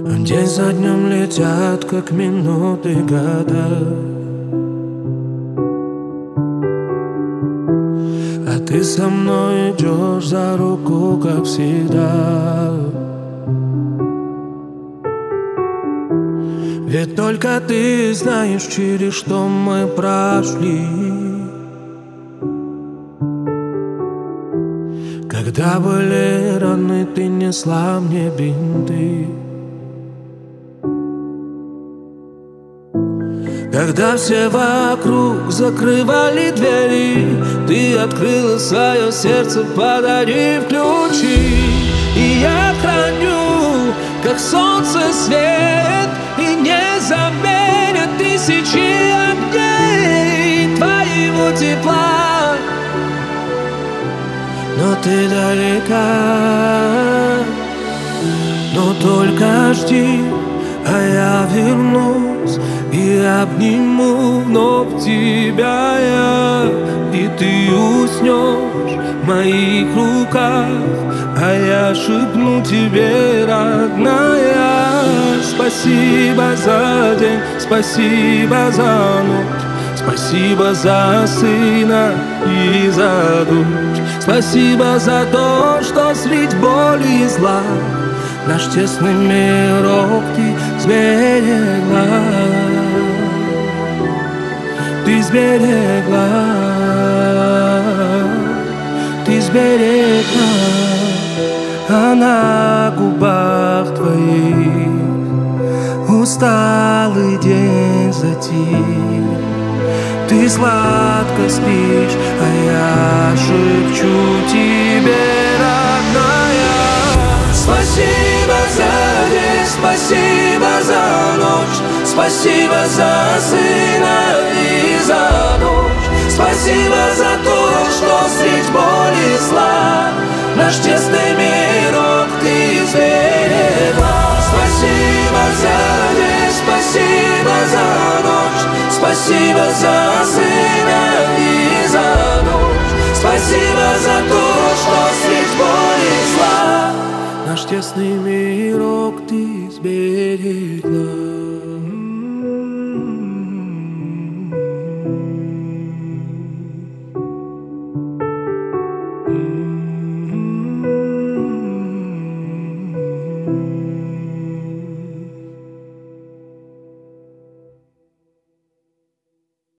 День за днем летят, как минуты, года. А ты со мной идешь за руку, как всегда. Ведь только ты знаешь, через что мы прошли. Когда были раны, ты несла мне бинты. Когда все вокруг закрывали двери, ты открыла свое сердце, подарив ключи. И я храню, как солнце, свет, и не заменят тысячи огней твоего тепла. Но ты далека, но только жди, а я вернусь и обниму вновь тебя я. И ты уснешь в моих руках, а я шепну тебе, родная: спасибо за день, спасибо за ночь, спасибо за сына и за дочь. Спасибо за то, что средь боли и зла наш тесный мирок ты сберегла. Ты сберегла, ты сберегла. А на губах твоих усталый день затих. Ты сладко спишь, а я шепчу тебе, родная: спасибо за день, спасибо за ночь, спасибо за сына и за дочь. Спасибо за то, что средь боли и зла наш тесный мирок ты сберегла. Спасибо за день, спасибо за ночь, спасибо за сына и за дочь. Спасибо за то, что средь боли и зла наш тесный мирок ты сберегла.